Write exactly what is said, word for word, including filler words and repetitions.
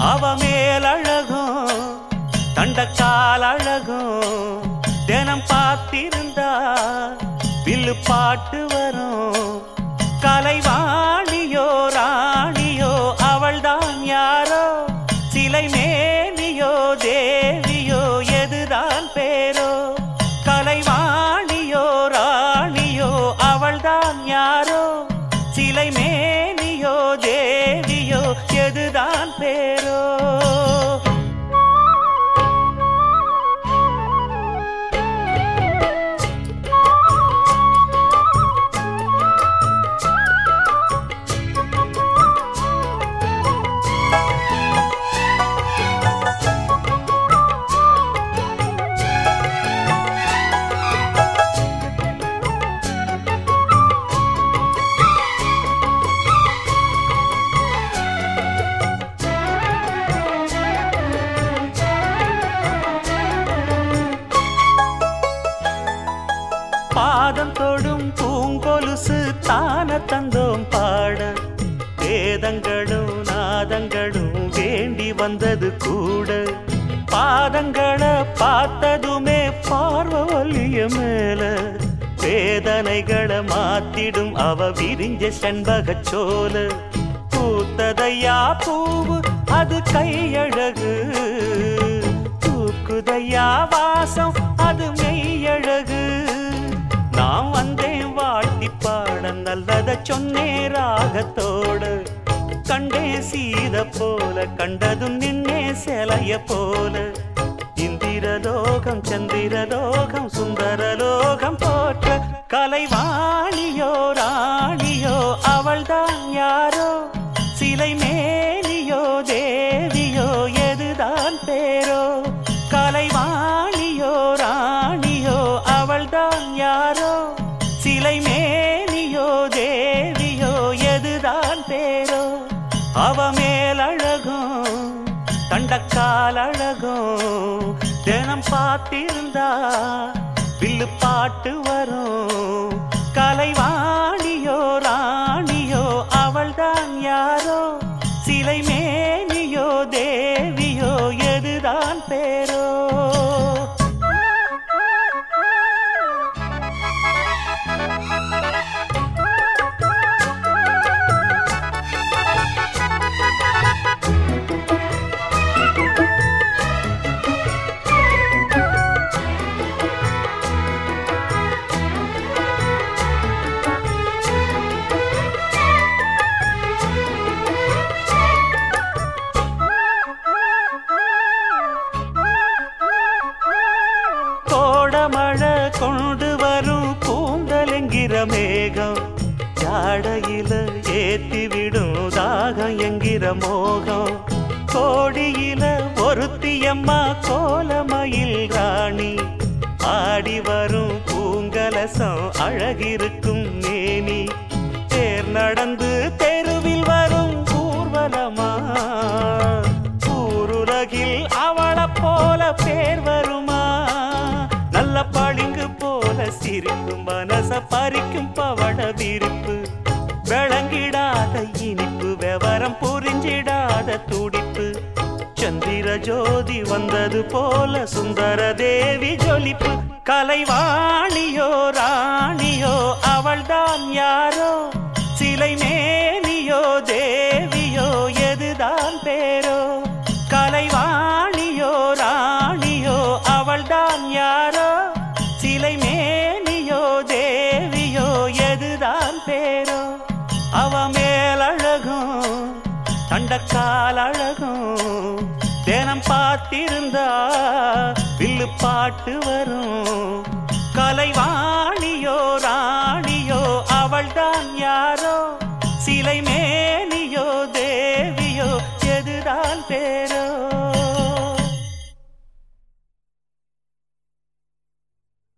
அவ மேலழகும் தண்டக்கால் அழகும் தினம் பார்த்திருந்தா வில்லு பாட்டு வரும். கலைவாணியோ ராணியோ அவள்தான் யாரோ, சிலை மேனியோ தேவியோ எதுதான் பேரோ. கலைவாணியோ ராணியோ அவள்தான் யாரோ, சிலை மேனியோ தேவியோ எதுதான் பேரோ. பாதம் தொடும் பூங்கொலுசு தான தந்தோம் பாட, வேதங்களும் நாதங்களும் வேண்டி வந்தது கூட. பாதங்களை பார்த்ததுமே பார்வலிய மேல, வேதனைகளை மாத்திடும் அவ விரிஞ்ச செண்பகச்சோல. பூத்ததையா பூவு அது கையழகு, தூக்குதையா வாசம் அது மெய்யழகு. நான் வந்தேன் வாழ்த்தி பாட, நல்லத சொன்னே ராகத்தோடு. கண்டே சீத போல கண்டதும் நின்னே சிலைய போல. இந்திரலோகம் சந்திரலோகம் சுந்தரலோகம் போற்ற, கலைவாணியோ ராணியோ அவள்தான் யாரோ, சிலை மேனியோ தேவியோ எதுதான் பேரோ. கலைவாணியோ ராணியோ அவள்தான் யாரோ, சிலை மேனியோ தேவியோ எதுதான் பேரோ. அவ மேலழகும் தண்டக்கால் அழகும் தினம் பார்த்திருந்தா வில்லு பாட்டு வரும். கலைவாணியோ ராணியோ அவள்தான் யாரோ, சிலை மேனியோ தேவியோ எதுதான் பேரோ. மழை கொண்டு வரும் பூந்தலெங்கிற மேகம், ஜாடையில ஏத்தி விடும் தாகம் என்கிற மோகம். கோடியில ஒருத்தியம்மா கோலமயில் ராணி, ஆடி வரும் பூங்கலசம் அழகிருக்கும் மேனி. தேர் நடந்து தெருவில் வரும் ஊர்வலமா, ஊருலகில் அவளை போல பேர் வருமா. நல்ல பளிங்கு போல சிரிக்கும் மனச பறிக்கும் பவள விரிப்பு, விளங்கிடாத இனிப்பு விவரம் புரிஞ்சிடாத துடிப்பு. சந்திர ஜோதி வந்தது போல சுந்தர தேவி ஜொலிப்பு. கலைவாணியோ ராணியோ அவள்தான் யாரோ, சிலை மேனியோ தேவியோ எதுதான் பேரோ. கலைவாணியோ ராணியோ அவள்தான் யாரோ, சிலை மேனியோ தேவியோ எதுதான் பேரோ. அவ மேலழகும் தண்டக்கால் அழகும் தினம் பார்த்திருந்தா வில்லு பாட்டு வரும். கலைவாணியோ ராணியோ அவள்தான் யாரோ, சிலை மேனியோ தேவியோ எதுதான் பேரோ.